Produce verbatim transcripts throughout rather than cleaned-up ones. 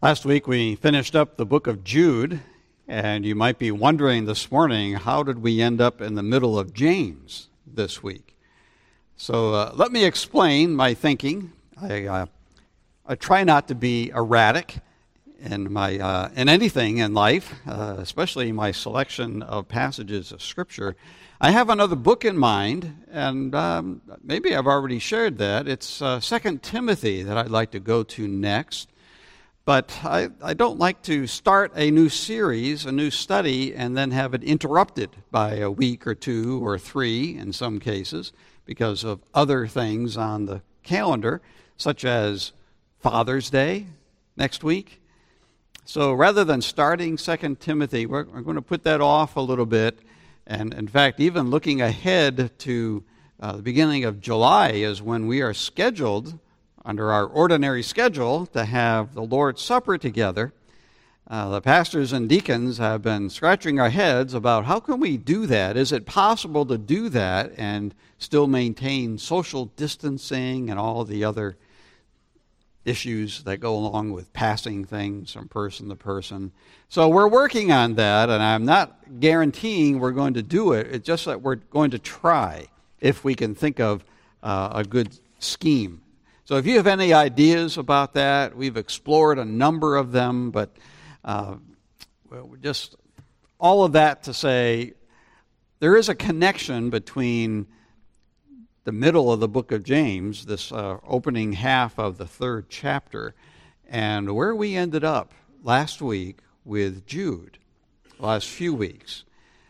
Last week we finished up the book of Jude, and you might be wondering this morning, how did we end up in the middle of James this week? So uh, let me explain my thinking. I, uh, I try not to be erratic in my uh, in anything in life, uh, especially my selection of passages of Scripture. I have another book in mind, and um, maybe I've already shared that. It's uh, Second Timothy that I'd like to go to next. But I, I don't like to start a new series, a new study, and then have it interrupted by a week or two or three in some cases because of other things on the calendar, such as Father's Day next week. So rather than starting Second Timothy, we're, we're going to put that off a little bit. And in fact, even looking ahead to uh, the beginning of July is when we are scheduled under our ordinary schedule to have the Lord's Supper together. Uh, the pastors and deacons have been scratching our heads about how can we do that? Is it possible to do that and still maintain social distancing and all the other issues that go along with passing things from person to person? So we're working on that, and I'm not guaranteeing we're going to do it. It's just that we're going to try if we can think of uh, a good scheme. So if you have any ideas about that, we've explored a number of them, but uh, well, just all of that to say there is a connection between the middle of the book of James, this uh, opening half of the third chapter, and where we ended up last week with Jude, the last few weeks.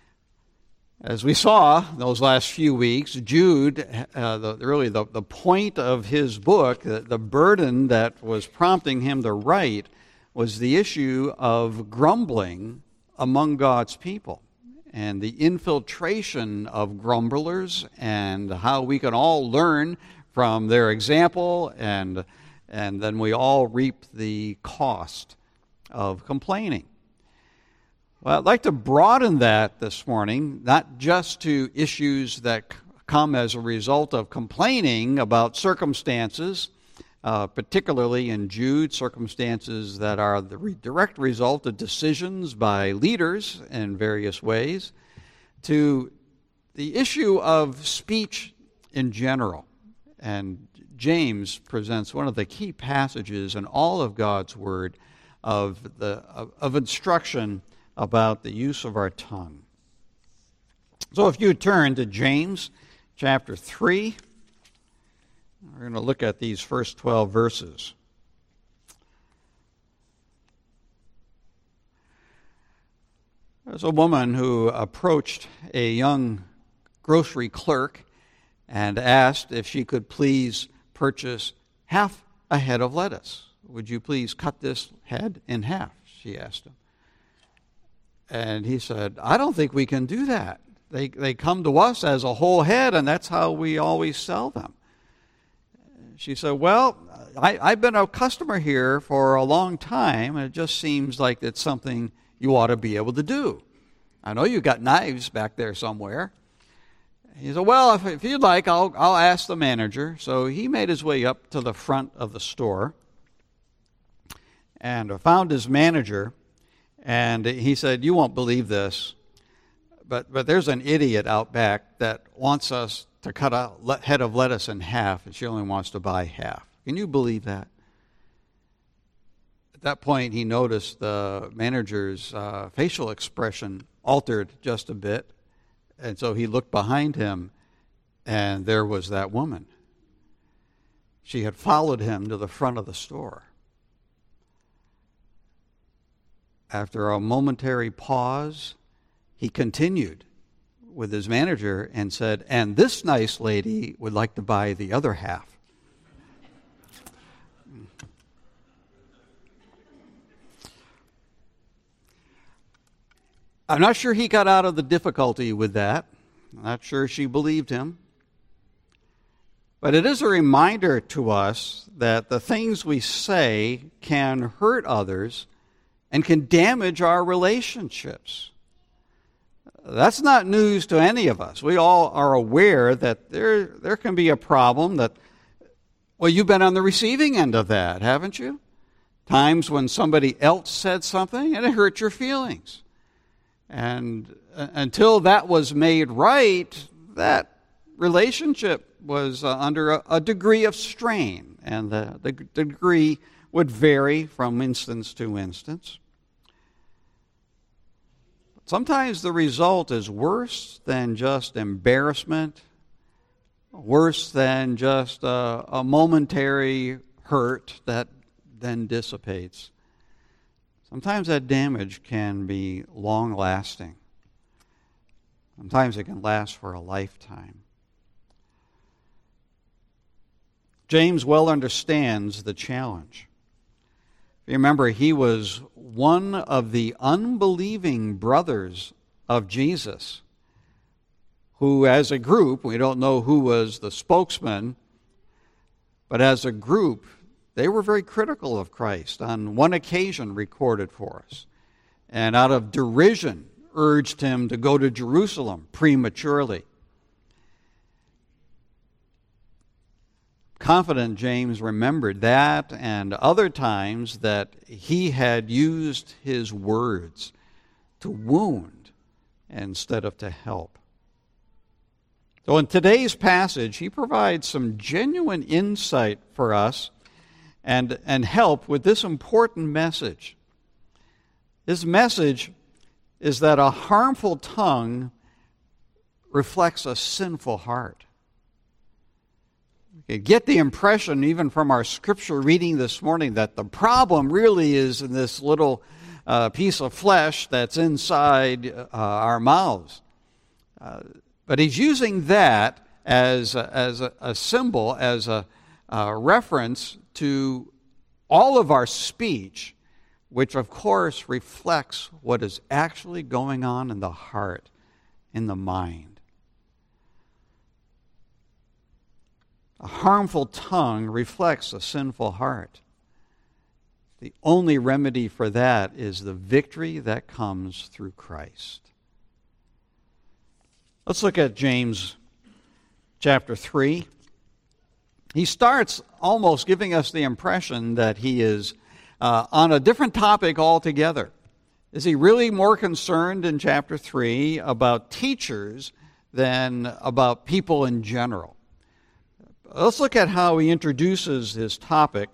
As we saw those last few weeks, Jude, uh, the, really the, the point of his book, the, the burden that was prompting him to write, was the issue of grumbling among God's people and the infiltration of grumblers and how we can all learn from their example, and, and then we all reap the cost of complaining. Well, I'd like to broaden that this morning, not just to issues that come as a result of complaining about circumstances, uh, particularly in Jude, circumstances that are the re- direct result of decisions by leaders in various ways, to the issue of speech in general. And James presents one of the key passages in all of God's Word of the of, of instruction about the use of our tongue. So if you turn to James chapter three, we're going to look at these first twelve verses. There's a woman who approached a young grocery clerk and asked if she could please purchase half a head of lettuce. Would you please cut this head in half, she asked him. And he said, I don't think we can do that. They they come to us as a whole head, and that's how we always sell them. She said, well, I, I've been a customer here for a long time, and it just seems like it's something you ought to be able to do. I know you've got knives back there somewhere. He said, well, if, if you'd like, I'll, I'll ask the manager. So he made his way up to the front of the store and found his manager. And he said, you won't believe this, but but there's an idiot out back that wants us to cut a le- head of lettuce in half, and she only wants to buy half. Can you believe that? At that point, he noticed the manager's uh, facial expression altered just a bit, and so he looked behind him, and there was that woman. She had followed him to the front of the store. After a momentary pause, he continued with his manager and said, and this nice lady would like to buy the other half. I'm not sure he got out of the difficulty with that. I'm not sure she believed him. But it is a reminder to us that the things we say can hurt others and can damage our relationships. That's not news to any of us. We all are aware that there there can be a problem that, well, you've been on the receiving end of that, haven't you? Times when somebody else said something and it hurt your feelings. And uh, until that was made right, that relationship was uh, under a, a degree of strain, and the, the degree would vary from instance to instance. Sometimes the result is worse than just embarrassment, worse than just a, a momentary hurt that then dissipates. Sometimes that damage can be long-lasting. Sometimes it can last for a lifetime. James well understands the challenge. You remember, he was one of the unbelieving brothers of Jesus, who as a group, we don't know who was the spokesman, but as a group, they were very critical of Christ, on one occasion recorded for us, and out of derision urged him to go to Jerusalem prematurely. Confident James remembered that and other times that he had used his words to wound instead of to help. So in today's passage, he provides some genuine insight for us and, and help with this important message. This message is that a harmful tongue reflects a sinful heart. You get the impression, even from our scripture reading this morning, that the problem really is in this little uh, piece of flesh that's inside uh, our mouths. Uh, but he's using that as a, as a, a symbol, as a, a reference to all of our speech, which of course reflects what is actually going on in the heart, in the mind. A harmful tongue reflects a sinful heart. The only remedy for that is the victory that comes through Christ. Let's look at James chapter three. He starts almost giving us the impression that he is uh, on a different topic altogether. Is he really more concerned in chapter three about teachers than about people in general? Let's look at how he introduces his topic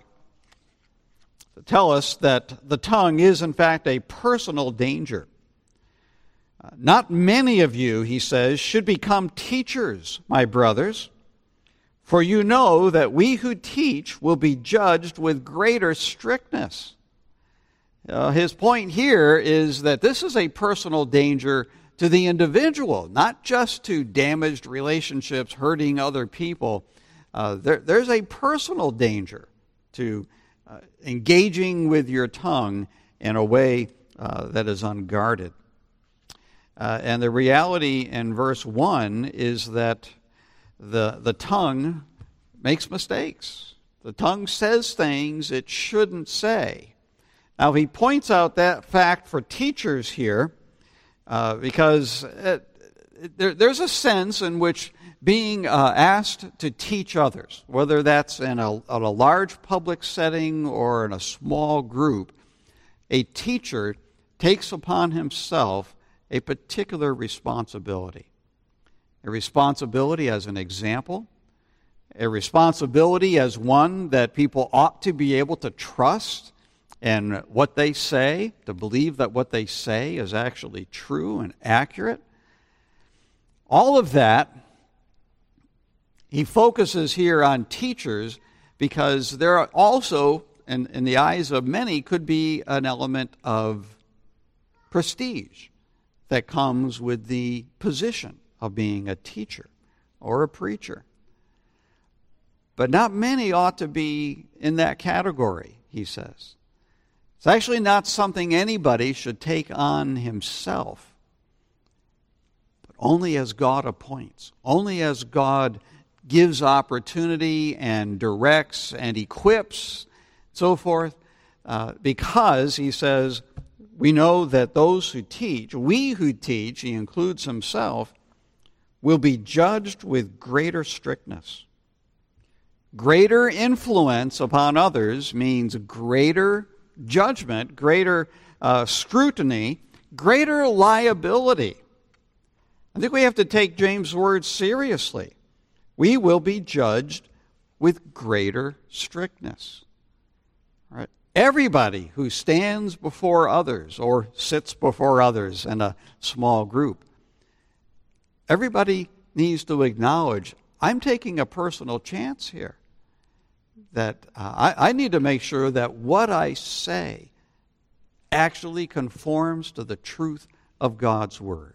to tell us that the tongue is, in fact, a personal danger. Uh, not many of you, he says, should become teachers, my brothers, for you know that we who teach will be judged with greater strictness. Uh, his point here is that this is a personal danger to the individual, not just to damaged relationships, hurting other people. Uh, there, there's a personal danger to uh, engaging with your tongue in a way uh, that is unguarded. Uh, and the reality in verse one is that the, the tongue makes mistakes. The tongue says things it shouldn't say. Now, he points out that fact for teachers here uh, because it, it, there, there's a sense in which being uh, asked to teach others, whether that's in a, in a large public setting or in a small group, a teacher takes upon himself a particular responsibility. A responsibility as an example, a responsibility as one that people ought to be able to trust in what they say, to believe that what they say is actually true and accurate. All of that, he focuses here on teachers because there are also, in, in the eyes of many, could be an element of prestige that comes with the position of being a teacher or a preacher. But not many ought to be in that category, he says. It's actually not something anybody should take on himself, but only as God appoints, only as God gives opportunity and directs and equips, so forth, uh, because, he says, we know that those who teach, we who teach, he includes himself, will be judged with greater strictness. Greater influence upon others means greater judgment, greater uh, scrutiny, greater liability. I think we have to take James' words seriously. We will be judged with greater strictness. All right? Everybody who stands before others or sits before others in a small group, everybody needs to acknowledge, I'm taking a personal chance here. That uh, I, I need to make sure that what I say actually conforms to the truth of God's Word.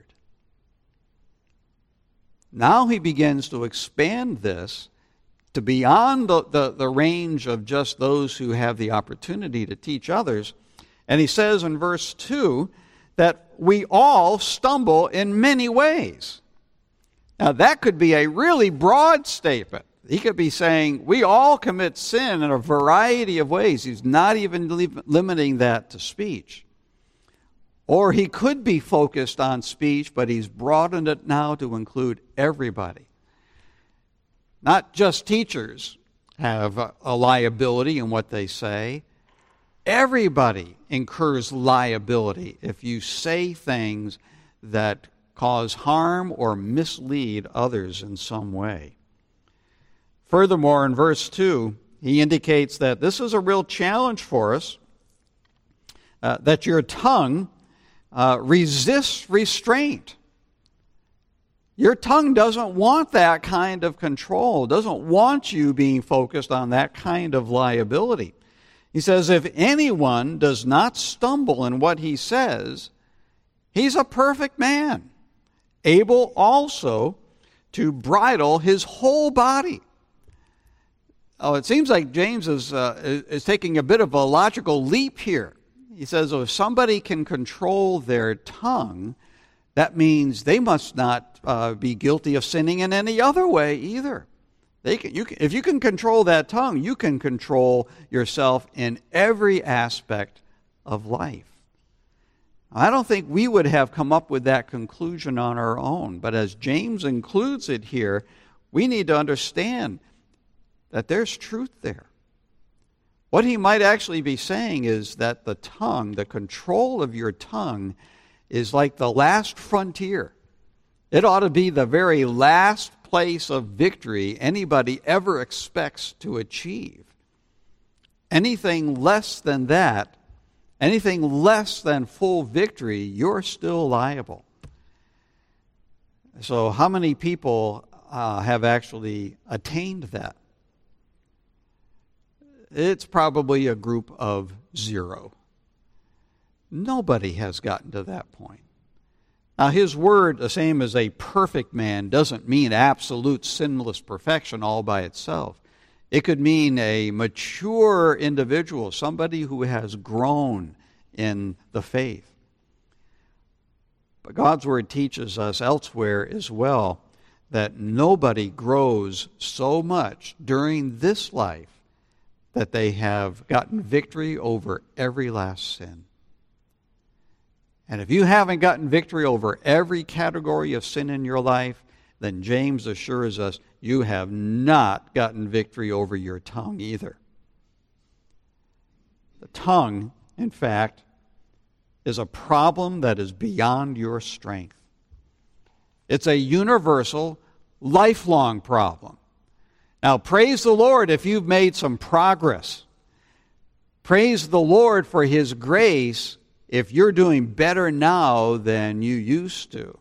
Now he begins to expand this to beyond the, the, the range of just those who have the opportunity to teach others. And he says in verse two that we all stumble in many ways. Now that could be a really broad statement. He could be saying we all commit sin in a variety of ways. He's not even li- limiting that to speech. Or he could be focused on speech, but he's broadened it now to include everybody. Not just teachers have a, a liability in what they say. Everybody incurs liability if you say things that cause harm or mislead others in some way. Furthermore, in verse two, he indicates that this is a real challenge for us, uh, that your tongue uh, resists restraint. Your tongue doesn't want that kind of control, doesn't want you being focused on that kind of liability. He says, if anyone does not stumble in what he says, he's a perfect man, able also to bridle his whole body. Oh, it seems like James is, uh, is taking a bit of a logical leap here. He says, oh, if somebody can control their tongue, that means they must not uh, be guilty of sinning in any other way either. They can, you can, if you can control that tongue, you can control yourself in every aspect of life. I don't think we would have come up with that conclusion on our own, but as James includes it here, we need to understand that there's truth there. What he might actually be saying is that the tongue, the control of your tongue, is like the last frontier. It ought to be the very last place of victory anybody ever expects to achieve. Anything less than that, anything less than full victory, you're still liable. So how many people uh, have actually attained that? It's probably a group of zero. Nobody has gotten to that point. Now, his word, the same as a perfect man, doesn't mean absolute sinless perfection all by itself. It could mean a mature individual, somebody who has grown in the faith. But God's word teaches us elsewhere as well that nobody grows so much during this life that they have gotten victory over every last sin. And if you haven't gotten victory over every category of sin in your life, then James assures us you have not gotten victory over your tongue either. The tongue, in fact, is a problem that is beyond your strength. It's a universal, lifelong problem. Now, praise the Lord if you've made some progress. Praise the Lord for His grace if you're doing better now than you used to.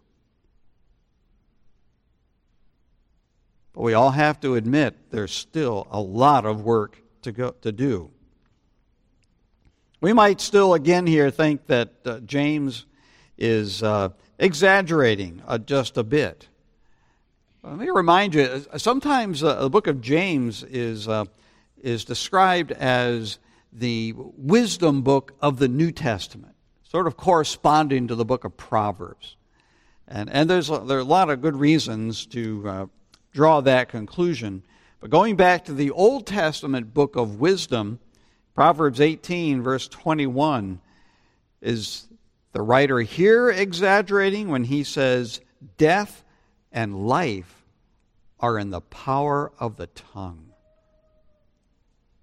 But we all have to admit there's still a lot of work to go to do. We might still again here think that uh, James is uh, exaggerating uh, just a bit. Let me remind you, sometimes uh, the book of James is uh, is described as the wisdom book of the New Testament, sort of corresponding to the book of Proverbs. And and there's a, there are a lot of good reasons to uh, draw that conclusion. But going back to the Old Testament book of wisdom, Proverbs eighteen, verse twenty-one, is the writer here exaggerating when he says, death and life are in the power of the tongue.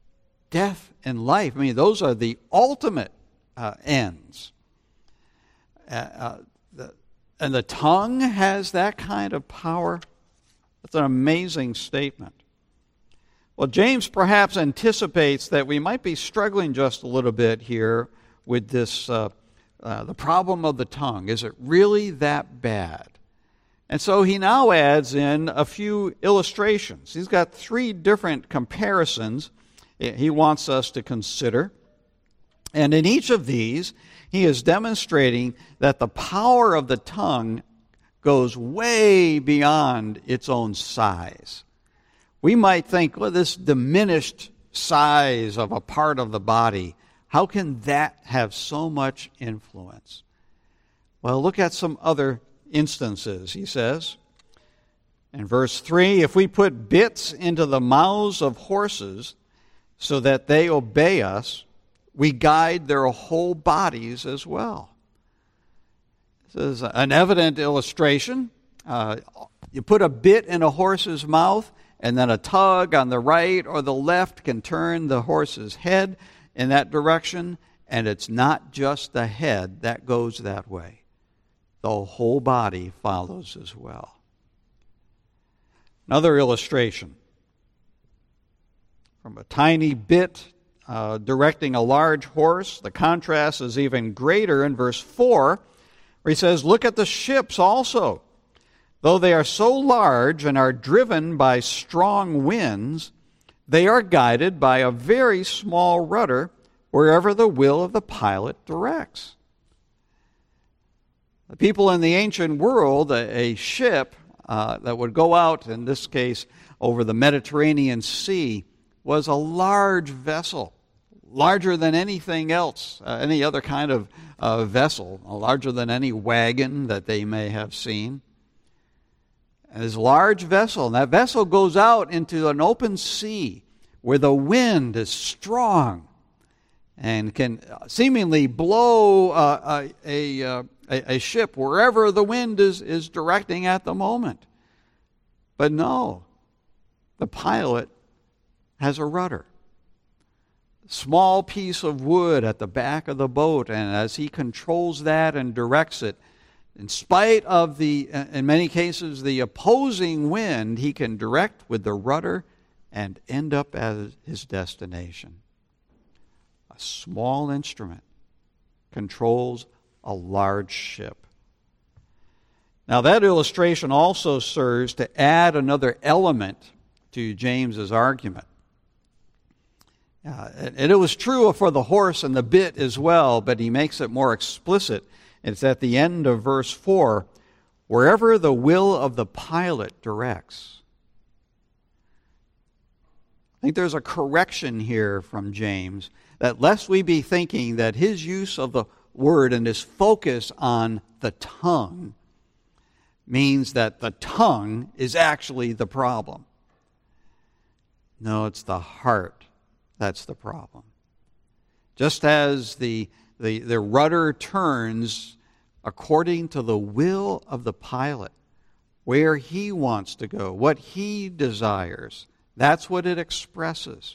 death and life. I mean, those are the ultimate uh, ends. Uh, uh, the, and the tongue has that kind of power. That's an amazing statement. Well, James perhaps anticipates that we might be struggling just a little bit here with this, uh, uh, the problem of the tongue. Is it really that bad? And so he now adds in a few illustrations. He's got three different comparisons he wants us to consider. And in each of these, he is demonstrating that the power of the tongue goes way beyond its own size. We might think, well, this diminished size of a part of the body, how can that have so much influence? Well, look at some other instances, he says. In verse three, if we put bits into the mouths of horses so that they obey us, we guide their whole bodies as well. This is an evident illustration. Uh, you put a bit in a horse's mouth, and then a tug on the right or the left can turn the horse's head in that direction, and it's not just the head that goes that way. The whole body follows as well. Another illustration. From a tiny bit uh, directing a large horse, the contrast is even greater in verse four, where he says, look at the ships also. Though they are so large and are driven by strong winds, they are guided by a very small rudder wherever the will of the pilot directs. The people in the ancient world, a, a ship uh, that would go out, in this case, over the Mediterranean Sea, was a large vessel, larger than anything else, uh, any other kind of uh, vessel, larger than any wagon that they may have seen. And this large vessel, and that vessel goes out into an open sea where the wind is strong and can seemingly blow uh, a, a, a, a ship wherever the wind is, is directing at the moment. But no, the pilot has a rudder. Small piece of wood at the back of the boat, and as he controls that and directs it, in spite of the, in many cases, the opposing wind, he can direct with the rudder and end up at his destination. A small instrument controls a large ship. Now that illustration also serves to add another element to James's argument. Uh, and it was true for the horse and the bit as well, but he makes it more explicit. It's at the end of verse four, wherever the will of the pilot directs. I think there's a correction here from James, that lest we be thinking that his use of the word and his focus on the tongue means that the tongue is actually the problem. No, it's the heart that's the problem. Just as the The, the rudder turns according to the will of the pilot, where he wants to go, what he desires. That's what it expresses.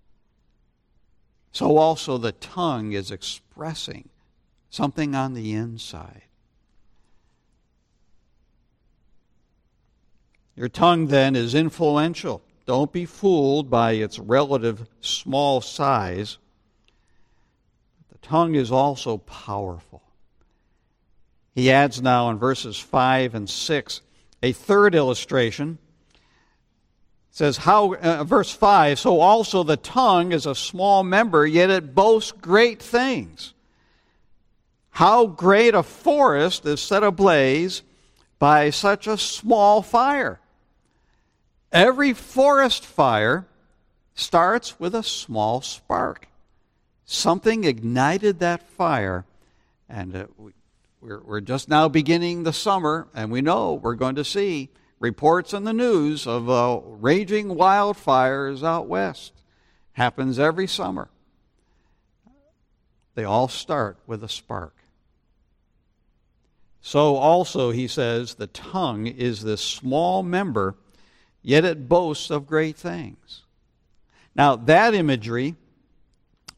So also the tongue is expressing something on the inside. Your tongue then is influential. Don't be fooled by its relative small size. Tongue is also powerful. He adds now in verses five and six a third illustration. It says, "How uh, verse five, so also the tongue is a small member, yet it boasts great things. How great a forest is set ablaze by such a small fire." Every forest fire starts with a small spark. Something ignited that fire, and uh, we, we're, we're just now beginning the summer, and we know we're going to see reports in the news of uh, raging wildfires out west. Happens every summer. They all start with a spark. So also, he says, the tongue is this small member, yet it boasts of great things. Now, that imagery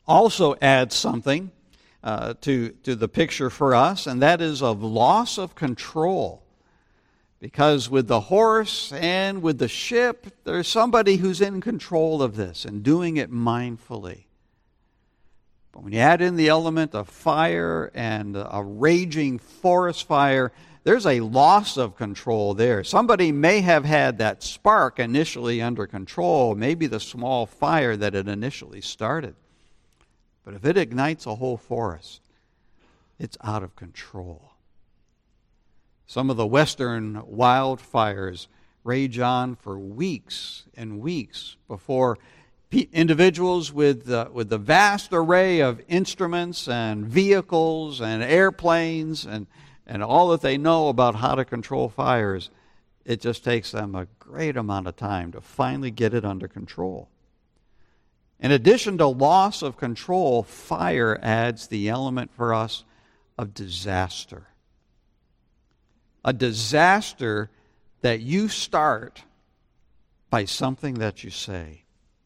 also adds something uh, to, to the picture for us, and that is of loss of control. Because with the horse and with the ship, there's somebody who's in control of this and doing it mindfully. But when you add in the element of fire and a raging forest fire, there's a loss of control there. Somebody may have had that spark initially under control, maybe the small fire that it initially started. But if it ignites a whole forest, it's out of control. Some of the western wildfires rage on for weeks and weeks before pe- individuals with, uh, with the vast array of instruments and vehicles and airplanes and, and all that they know about how to control fires, it just takes them a great amount of time to finally get it under control. In addition to loss of control, fire adds the element for us of disaster. A disaster that you start by something that you say.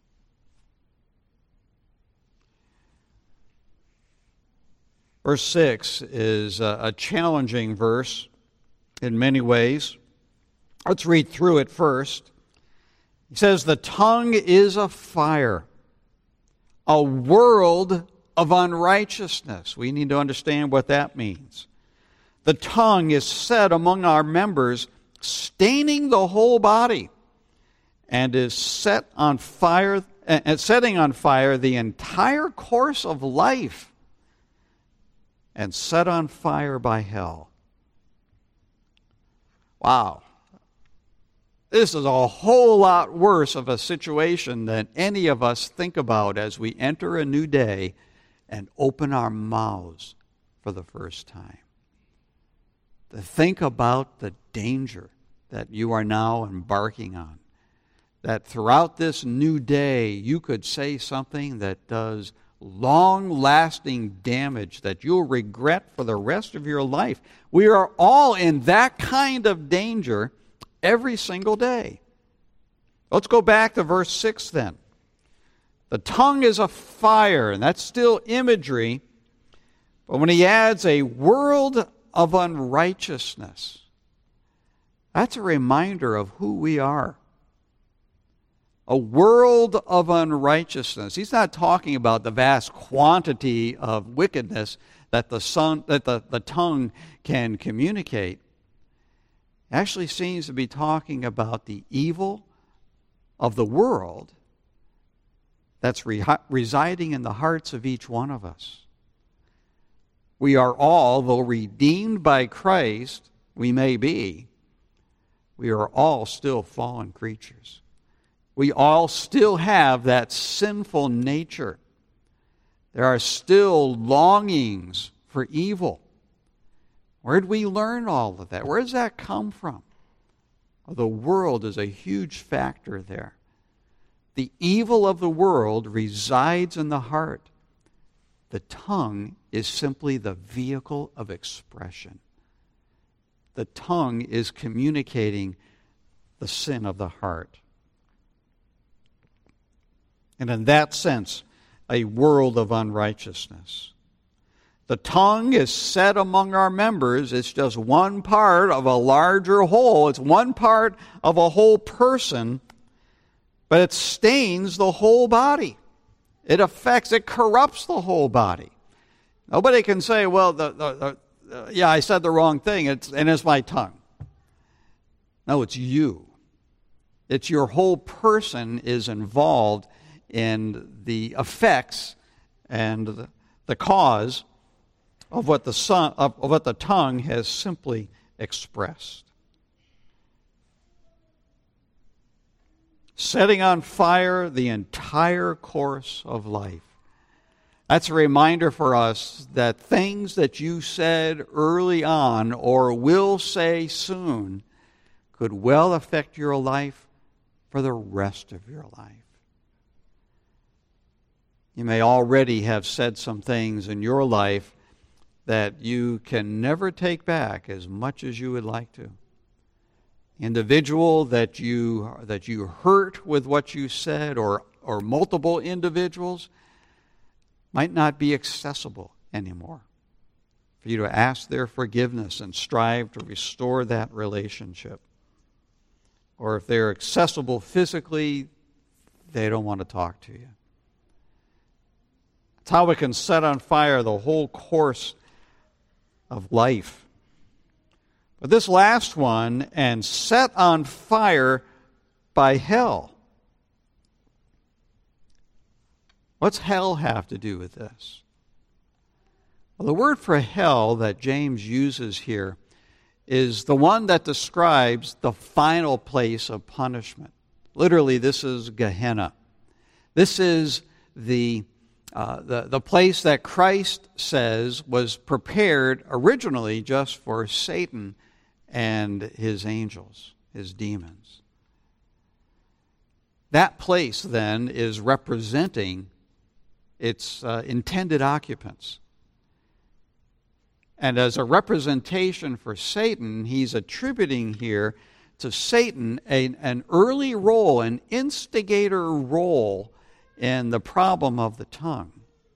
Verse six is a challenging verse in many ways. Let's read through it first. He says, "The tongue is a fire, a world of unrighteousness." We need to understand what that means. The tongue is set among our members, staining the whole body, and is set on fire, and setting on fire the entire course of life, and set on fire by hell. Wow. This is a whole lot worse of a situation than any of us think about as we enter a new day and open our mouths for the first time. To think about the danger that you are now embarking on. That throughout this new day, you could say something that does long-lasting damage that you'll regret for the rest of your life. We are all in that kind of danger every single day. Let's go back to verse six then. The tongue is a fire, and that's still imagery, but when he adds a world of unrighteousness, that's a reminder of who we are. A world of unrighteousness. He's not talking about the vast quantity of wickedness that the son, that the, the tongue can communicate. It actually seems to be talking about the evil of the world that's re- residing in the hearts of each one of us. We are all, though redeemed by Christ, we may be, we are all still fallen creatures. We all still have that sinful nature. There are still longings for evil. Where did we learn all of that? Where does that come from? Well, the world is a huge factor there. The evil of the world resides in the heart. The tongue is simply the vehicle of expression. The tongue is communicating the sin of the heart. And in that sense, a world of unrighteousness. The tongue is set among our members. It's just one part of a larger whole. It's one part of a whole person, but it stains the whole body. It affects, it corrupts the whole body. Nobody can say, well, the, the, the, uh, yeah, I said the wrong thing, it's, and it's my tongue. No, it's you. It's your whole person is involved in the effects and the, the cause of what the son, of, of what the tongue has simply expressed. Setting on fire the entire course of life. That's a reminder for us that things that you said early on or will say soon could well affect your life for the rest of your life. You may already have said some things in your life that you can never take back as much as you would like to. Individual that you that you hurt with what you said, or or multiple individuals, might not be accessible anymore. For you to ask their forgiveness and strive to restore that relationship. Or if they're accessible physically, they don't want to talk to you. It's how we can set on fire the whole course of life. But this last one, and set on fire by hell. What's hell have to do with this? Well, the word for hell that James uses here is the one that describes the final place of punishment. Literally, this is Gehenna. This is the, uh, the, the place that Christ says was prepared originally just for Satan and his angels, his demons. That place, then, is representing its uh, intended occupants. And as a representation for Satan, he's attributing here to Satan a, an early role, an instigator role in the problem of the tongue.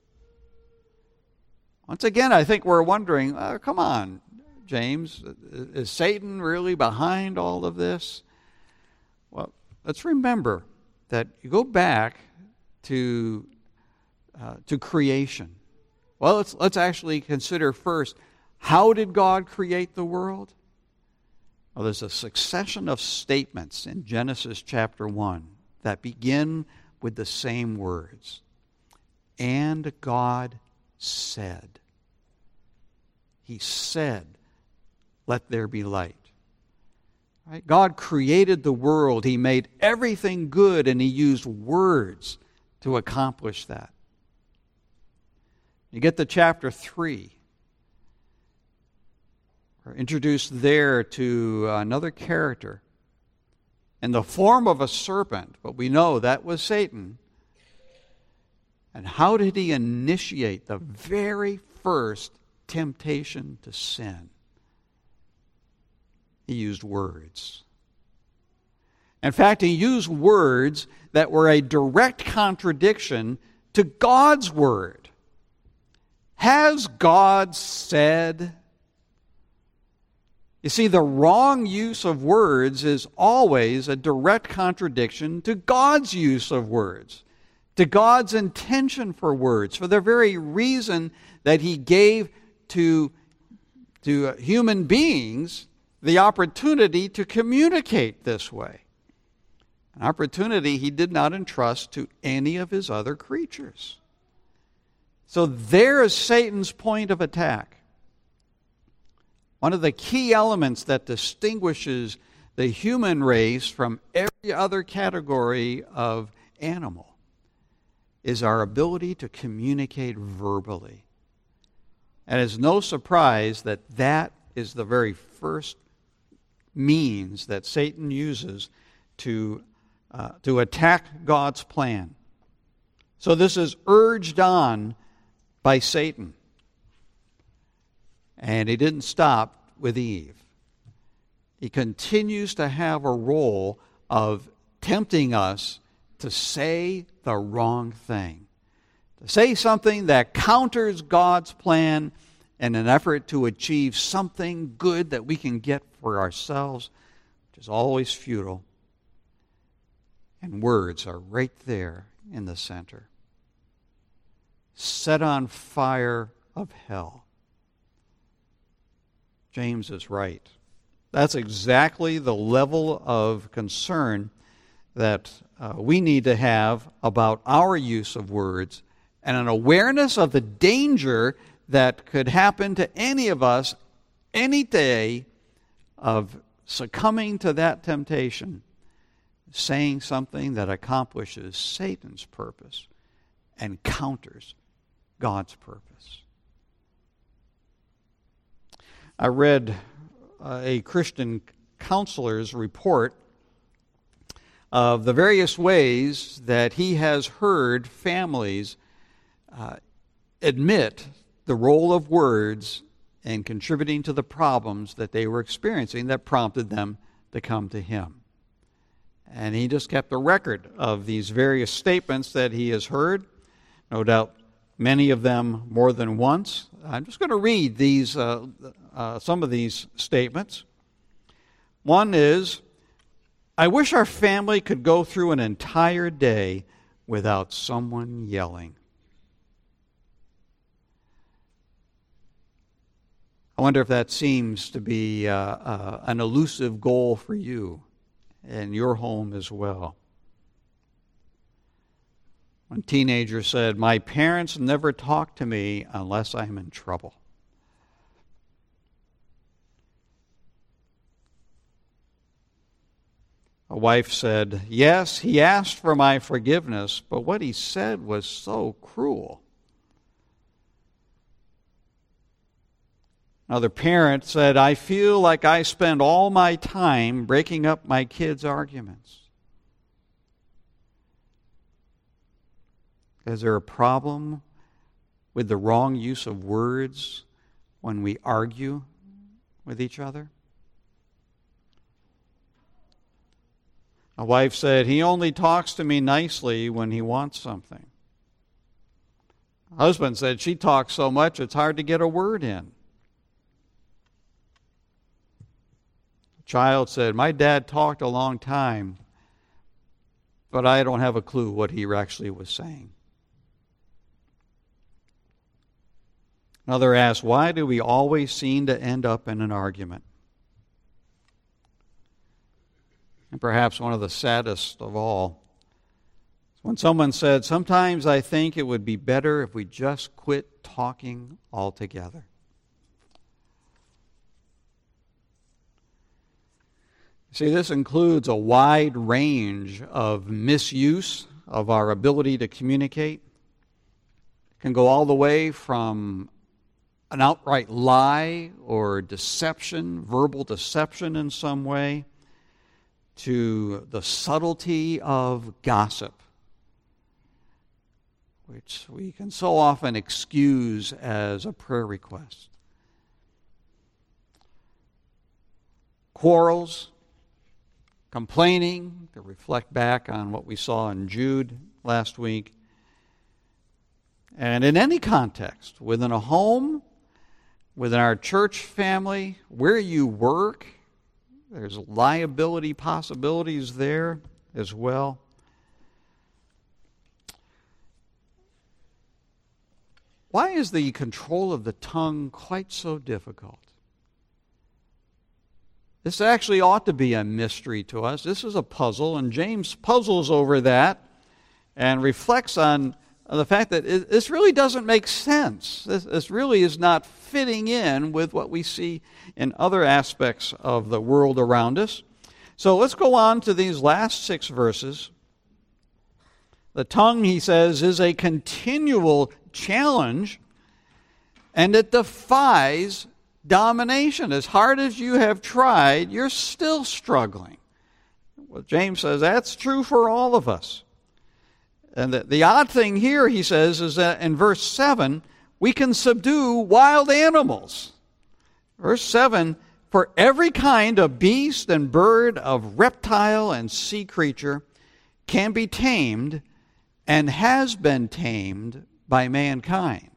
Once again, I think we're wondering, uh, come on, James, is Satan really behind all of this? Well, let's remember that you go back to, uh, to creation. Well, let's, let's actually consider first, how did God create the world? Well, there's a succession of statements in Genesis chapter one that begin with the same words. And God said. He said, let there be light. Right? God created the world. He made everything good, and he used words to accomplish that. You get to chapter three. We're introduced there to another character in the form of a serpent, but we know that was Satan. And how did he initiate the very first temptation to sin? He used words. In fact, he used words that were a direct contradiction to God's word. Has God said? You see, the wrong use of words is always a direct contradiction to God's use of words, to God's intention for words, for the very reason that he gave to, to human beings the opportunity to communicate this way. An opportunity he did not entrust to any of his other creatures. So there is Satan's point of attack. One of the key elements that distinguishes the human race from every other category of animal is our ability to communicate verbally. And it's no surprise that that is the very first means that Satan uses to, uh, to attack God's plan. So this is urged on by Satan. And he didn't stop with Eve. He continues to have a role of tempting us to say the wrong thing. To say something that counters God's plan in an effort to achieve something good that we can get for ourselves, which is always futile. And words are right there in the center. Set on fire of hell. James is right. That's exactly the level of concern that uh, we need to have about our use of words, and an awareness of the danger that could happen to any of us any day of succumbing to that temptation, saying something that accomplishes Satan's purpose and counters God's purpose. I read uh, a Christian counselor's report of the various ways that he has heard families uh, admit the role of words in contributing to the problems that they were experiencing that prompted them to come to him. And he just kept a record of these various statements that he has heard. No doubt many of them more than once. I'm just going to read these, uh, uh, some of these statements. One is, I wish our family could go through an entire day without someone yelling. I wonder if that seems to be uh, uh, an elusive goal for you and your home as well. One teenager said, my parents never talk to me unless I'm in trouble. A wife said, yes, he asked for my forgiveness, but what he said was so cruel. Another parent said, I feel like I spend all my time breaking up my kids' arguments. Is there a problem with the wrong use of words when we argue with each other? A wife said, he only talks to me nicely when he wants something. A husband said, she talks so much it's hard to get a word in. A child said, my dad talked a long time, but I don't have a clue what he actually was saying. Another asked, why do we always seem to end up in an argument? And perhaps one of the saddest of all, when someone said, sometimes I think it would be better if we just quit talking altogether. See, this includes a wide range of misuse of our ability to communicate. It can go all the way from an outright lie or deception, verbal deception in some way, to the subtlety of gossip, which we can so often excuse as a prayer request. Quarrels, complaining, to reflect back on what we saw in Jude last week. And in any context, within a home, within our church family, where you work, there's liability possibilities there as well. Why is the control of the tongue quite so difficult? This actually ought to be a mystery to us. This is a puzzle, and James puzzles over that and reflects on the fact that it, this really doesn't make sense. This, this really is not fitting in with what we see in other aspects of the world around us. So let's go on to these last six verses. The tongue, he says, is a continual challenge, and it defies domination. As hard as you have tried, you're still struggling. Well, James says that's true for all of us. And the, the odd thing here, he says, is that in verse seven, we can subdue wild animals. Verse seven, for every kind of beast and bird, of reptile and sea creature can be tamed and has been tamed by mankind.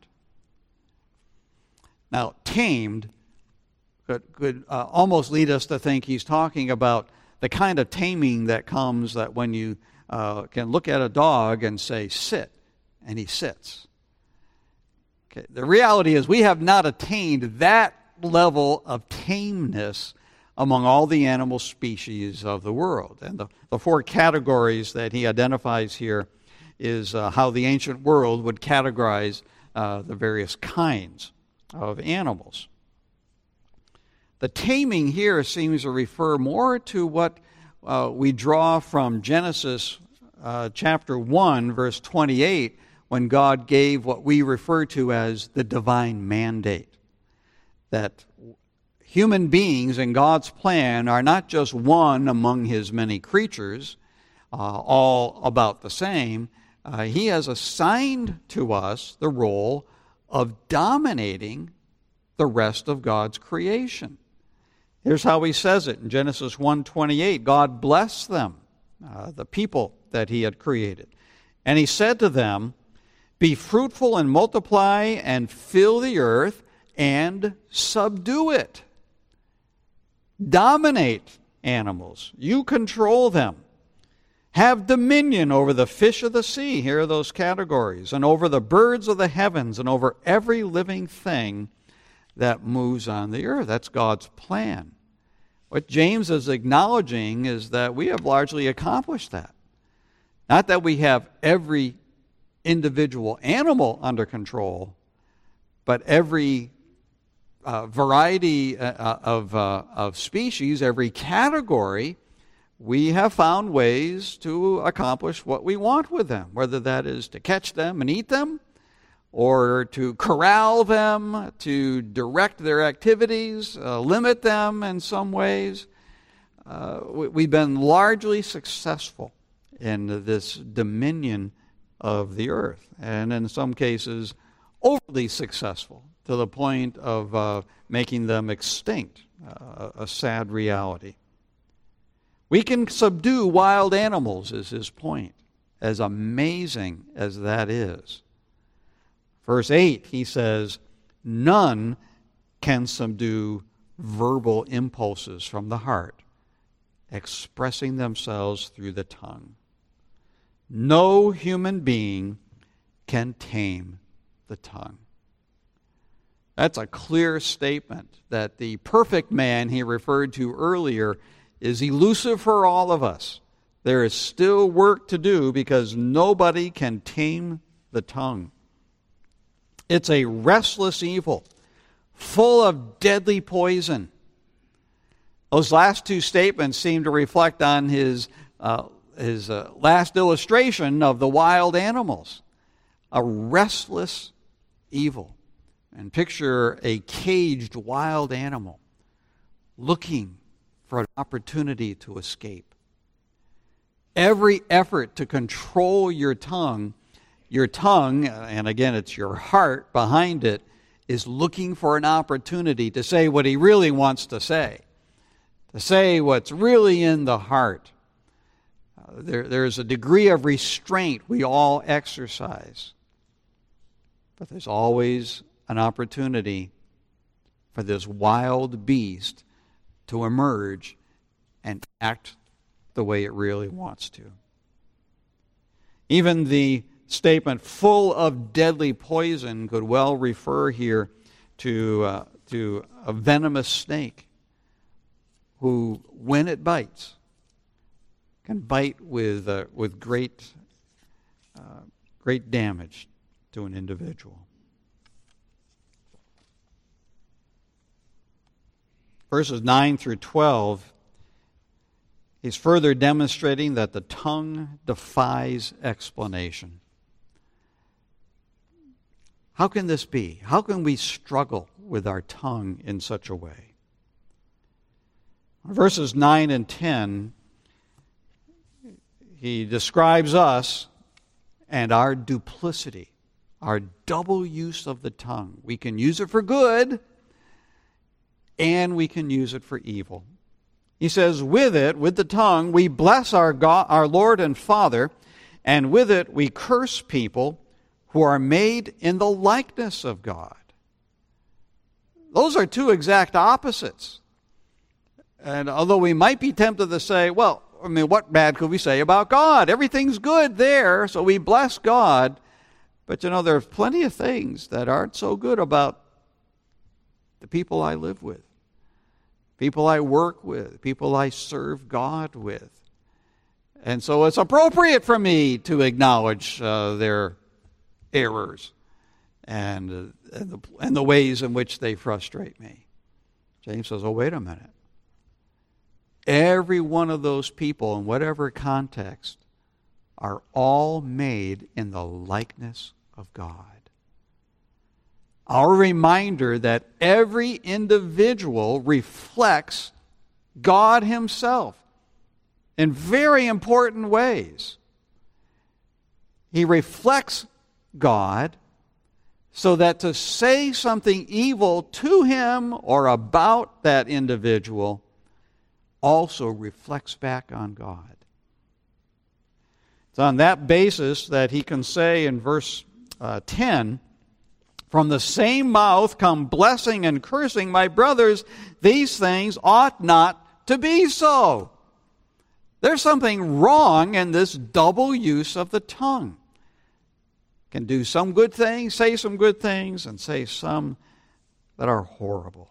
Now, tamed could, could uh, almost lead us to think he's talking about the kind of taming that comes that when you uh, can look at a dog and say, sit, and he sits. Okay. The reality is we have not attained that level of tameness among all the animal species of the world. And the, the four categories that he identifies here is uh, how the ancient world would categorize uh, the various kinds of animals. The taming here seems to refer more to what uh, we draw from Genesis uh, chapter one, verse twenty-eight, when God gave what we refer to as the divine mandate. That human beings in God's plan are not just one among his many creatures, uh, all about the same. Uh, he has assigned to us the role of dominating the rest of God's creation. Here's how he says it in Genesis one twenty-eight. God blessed them, uh, the people that he had created. And he said to them, Be fruitful and multiply and fill the earth and subdue it. Dominate animals. You control them. Have dominion over the fish of the sea. Here are those categories. And over the birds of the heavens and over every living thing that moves on the earth. That's God's plan. What James is acknowledging is that we have largely accomplished that. Not that we have every individual animal under control, but every uh, variety uh, of, uh, of species, every category, we have found ways to accomplish what we want with them, whether that is to catch them and eat them, or to corral them, to direct their activities, uh, limit them in some ways. Uh, we, we've been largely successful in this dominion of the earth, and in some cases overly successful to the point of uh, making them extinct, uh, a sad reality. We can subdue wild animals, is his point, as amazing as that is. Verse eight, he says, none can subdue verbal impulses from the heart, expressing themselves through the tongue. No human being can tame the tongue. That's a clear statement that the perfect man he referred to earlier is elusive for all of us. There is still work to do because nobody can tame the tongue. It's a restless evil, full of deadly poison. Those last two statements seem to reflect on his, uh, his uh, last illustration of the wild animals. A restless evil. And picture a caged wild animal looking for an opportunity to escape. Every effort to control your tongue, your tongue, and again it's your heart behind it, is looking for an opportunity to say what he really wants to say, to say what's really in the heart. Uh, there, there's a degree of restraint we all exercise, but there's always an opportunity for this wild beast to emerge and act the way it really wants to. Even the statement full of deadly poison could well refer here to, uh, to a venomous snake who, when it bites, can bite with, uh, with great, uh, great damage to an individual. Verses nine through twelve, he's further demonstrating that the tongue defies explanation. How can this be? How can we struggle with our tongue in such a way? Verses nine and ten, he describes us and our duplicity, our double use of the tongue. We can use it for good, and we can use it for evil. He says, with it, with the tongue, we bless our God, our Lord and Father, and with it we curse people who are made in the likeness of God. Those are two exact opposites. And although we might be tempted to say, well, I mean, what bad could we say about God? Everything's good there, so we bless God. But you know, there's plenty of things that aren't so good about the people I live with, people I work with, people I serve God with. And so it's appropriate for me to acknowledge uh, their errors and, uh, and, the, and the ways in which they frustrate me. James says, oh, wait a minute. Every one of those people, in whatever context, are all made in the likeness of God. Our reminder that every individual reflects God Himself in very important ways. He reflects God so that to say something evil to Him or about that individual also reflects back on God. It's on that basis that he can say in verse uh, ten, from the same mouth come blessing and cursing. My brothers, these things ought not to be so. There's something wrong in this double use of the tongue. Can do some good things, say some good things, and say some that are horrible.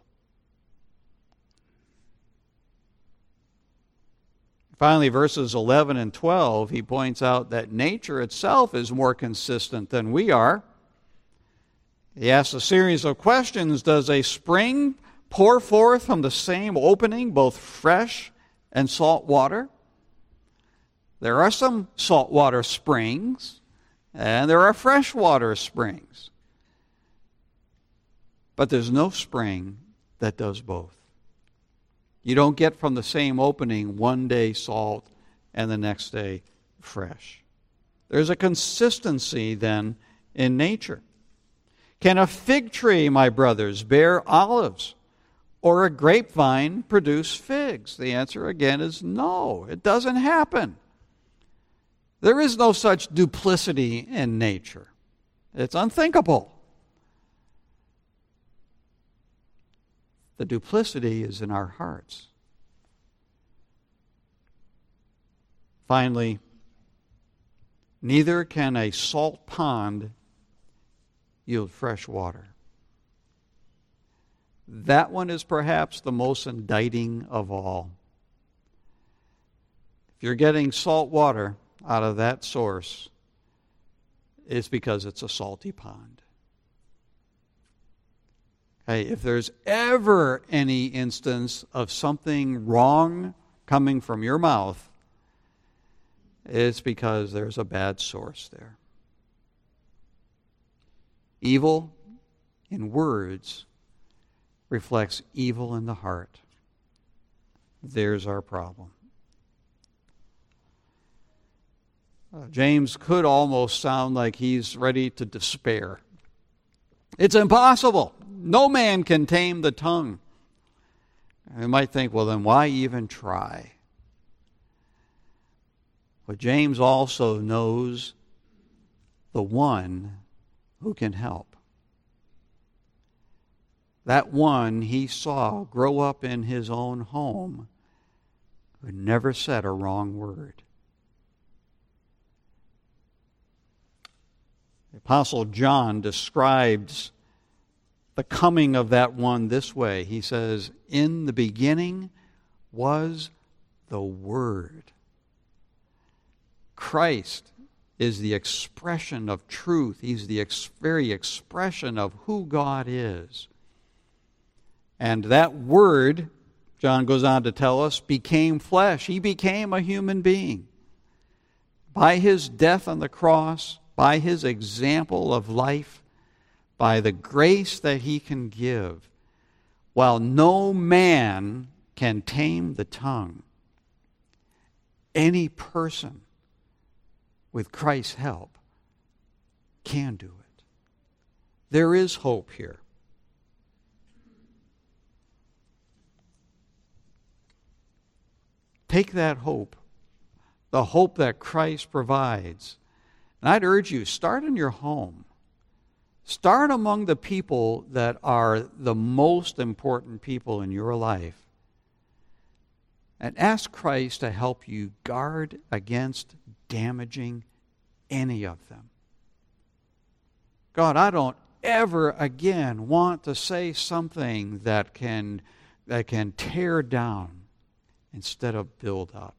Finally, verses eleven and twelve, he points out that nature itself is more consistent than we are. He asks a series of questions. Does a spring pour forth from the same opening both fresh and salt water? There are some saltwater springs, and there are freshwater springs. But there's no spring that does both. You don't get from the same opening one day salt and the next day fresh. There's a consistency then in nature. Can a fig tree, my brothers, bear olives, or a grapevine produce figs? The answer again is no. It doesn't happen. There is no such duplicity in nature. It's unthinkable. The duplicity is in our hearts. Finally, neither can a salt pond yield fresh water. That one is perhaps the most indicting of all. If you're getting salt water out of that source, it's because it's a salty pond. Hey, if there's ever any instance of something wrong coming from your mouth, it's because there's a bad source there. Evil in words reflects evil in the heart. There's our problem. Uh, James could almost sound like he's ready to despair. It's impossible. No man can tame the tongue. And you might think, well, then why even try? But James also knows the one who can help. That one he saw grow up in his own home who never said a wrong word. The Apostle John describes the coming of that one this way. He says, in the beginning was the Word. Christ is the expression of truth. He's the ex- very expression of who God is. And that Word, John goes on to tell us, became flesh. He became a human being. By his death on the cross, by his example of life, by the grace that he can give, while no man can tame the tongue, any person with Christ's help can do it. There is hope here. Take that hope, the hope that Christ provides. And I'd urge you, start in your home. Start among the people that are the most important people in your life. And ask Christ to help you guard against damaging any of them. God, I don't ever again want to say something that can, that can tear down instead of build up.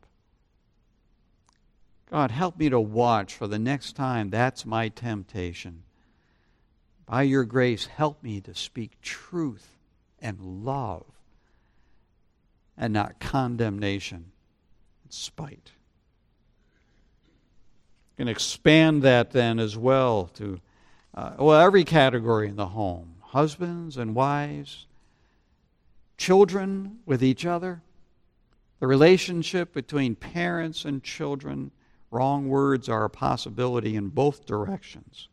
God, help me to watch for the next time that's my temptation. By your grace, help me to speak truth and love and not condemnation and spite. You can expand that then as well to uh, well every category in the home. Husbands and wives, children with each other, the relationship between parents and children. Wrong words are a possibility in both directions.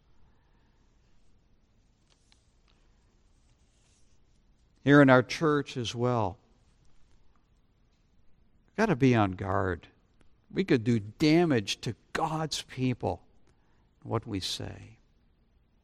Here in our church as well, we've got to be on guard. We could do damage to God's people, what we say.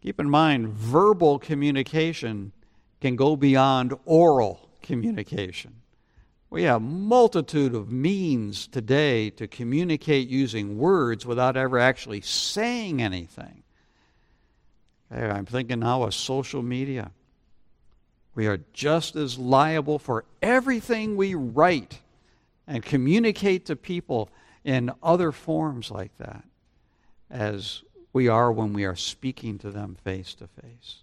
Keep in mind, verbal communication can go beyond oral communication. We have a multitude of means today to communicate using words without ever actually saying anything. Okay, I'm thinking now of social media. We are just as liable for everything we write and communicate to people in other forms like that as we are when we are speaking to them face to face.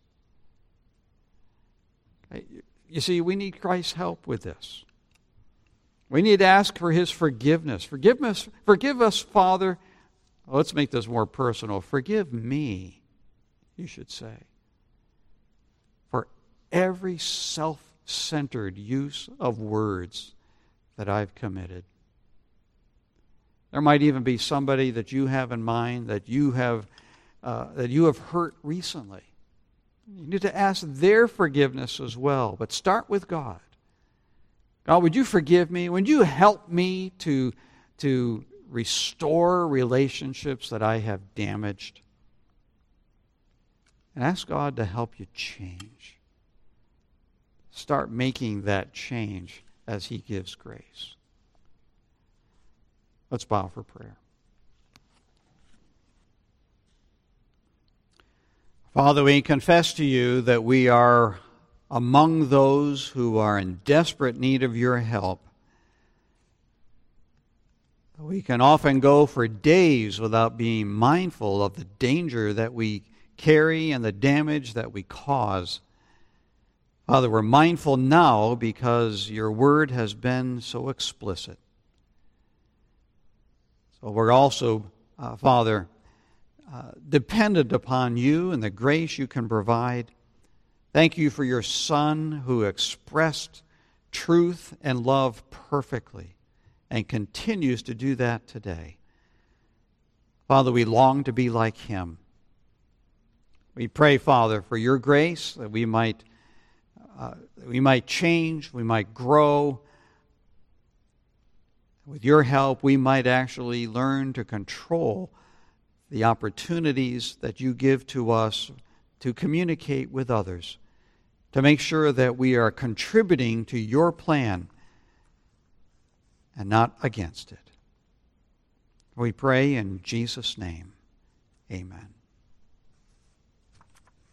Okay, you see, we need Christ's help with this. We need to ask for His forgiveness. Forgiveness, forgive us, Father. Well, let's make this more personal. Forgive me, you should say, for every self-centered use of words that I've committed. There might even be somebody that you have in mind that you have uh, that you have hurt recently. You need to ask their forgiveness as well, but start with God. God, would you forgive me? Would you help me to, to restore relationships that I have damaged? And ask God to help you change. Start making that change as He gives grace. Let's bow for prayer. Father, we confess to you that we are among those who are in desperate need of your help. We can often go for days without being mindful of the danger that we carry and the damage that we cause. Father, we're mindful now because your word has been so explicit. So we're also, uh, Father, uh, dependent upon you and the grace you can provide. Thank you for your Son who expressed truth and love perfectly and continues to do that today. Father, we long to be like Him. We pray, Father, for your grace that we might uh, we might change, we might grow. With your help, we might actually learn to control the opportunities that you give to us to communicate with others, to make sure that we are contributing to your plan and not against it. We pray in Jesus' name. Amen.